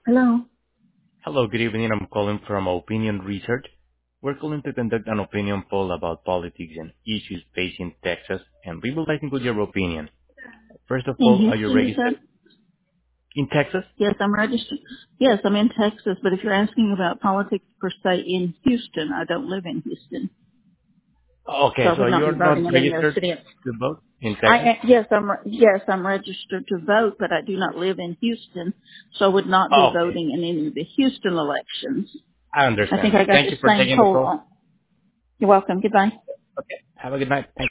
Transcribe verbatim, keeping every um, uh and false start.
Hello. Hello, good evening. I'm calling from Opinion Research. We're calling to conduct an opinion poll about politics and issues facing Texas, and we would like to include your opinion. First of In all, are you Houston, you registered said? in Texas? Yes, I'm registered. Yes, I'm in Texas, but if you're asking about politics per se in Houston, I don't live in Houston, so Okay, I so would not be you're voting not in any of those registered cities. to vote in I Texas? a- yes, I'm re- yes, I'm registered to vote, but I do not live in Houston, so I would not be Okay, voting in any of the Houston elections. I I think understand. I got Thank the you for same taking the poll call. on. You're welcome. Goodbye. Okay, have a good night. Thank